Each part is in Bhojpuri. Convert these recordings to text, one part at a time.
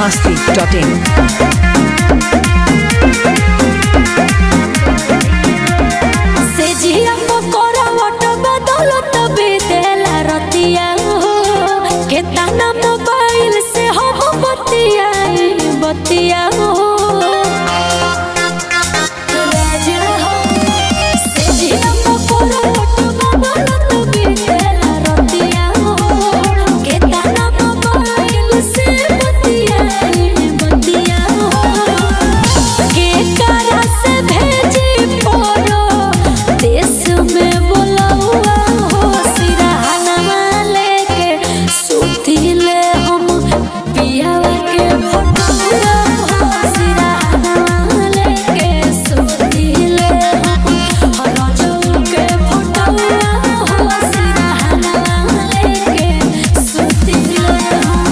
biharmasti.in सेजिया पकोरा वट बदलत बेदेला रतिया हो केतना मोबाइल से हम बतिया हो राजा हो सेजिया पकोरा वट बदलत बेदेला रतिया हो केतना मोबाइल से बतिया हो के करा से भेजी फोटो देश में बोलौआ हो सिरहाना लेके सुतिले हम पियावा के फोटोआ हो सिरहाना लेके सुतिले हम रजऊ के फोटोआ हो सिरहाना लेके सुतिले हम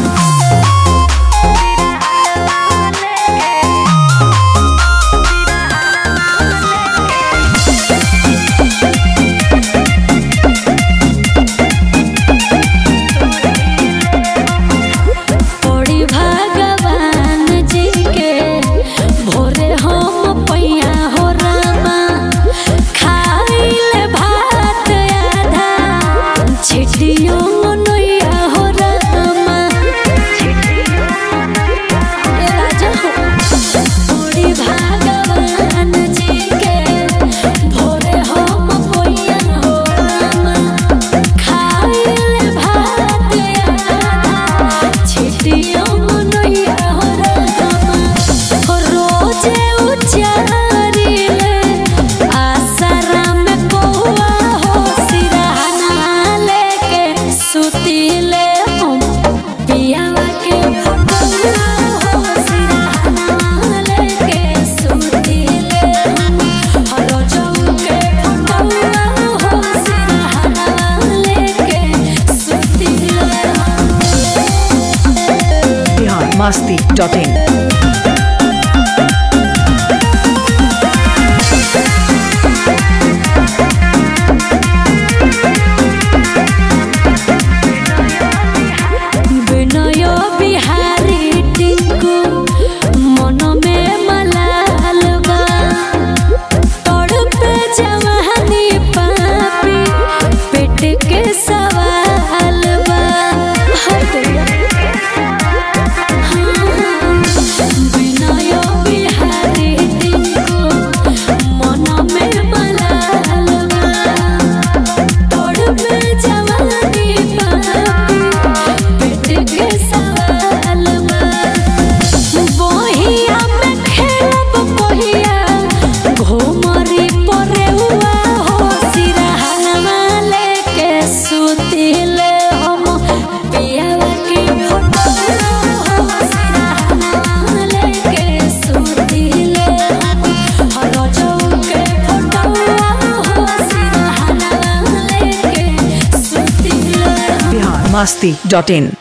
पड़ी भगवान जी के भोरे हम पैया हो रामा खाइले भात आधा छिटियो नैया हो रामा ए राजा हो पड़ी भगवान जी के भोरे हम पैया हो रामा खाइले भात आधा छिटियो नैया हो रामा रोजे उचारिले आसरा में कौआ हो सिरहाना लेके सुतिले हम पियावा के फोटोआ हो सिरहाना लेके सुतिले हम रजऊ के फोटोआ हो सिरहाना लेके सुतिले हम biharmasti.in विनय बिहारी टिंकू मन में मलाल बा तड़पे जवानी पापी पेट के सवाल बा विनय बिहारी टिंकू मन में मलाल बा तड़पे जवानी पापी पेट के सवाल बा बहिया में खेलब बहिया घोमरी परे हुआ हो सिरहाना लेके सुतिले हम पियावा के फोटोआ हो सिरहाना लेके सुतिले हम रजऊ के फोटोआ हो सिरहाना लेके सुतिले हम biharmasti.in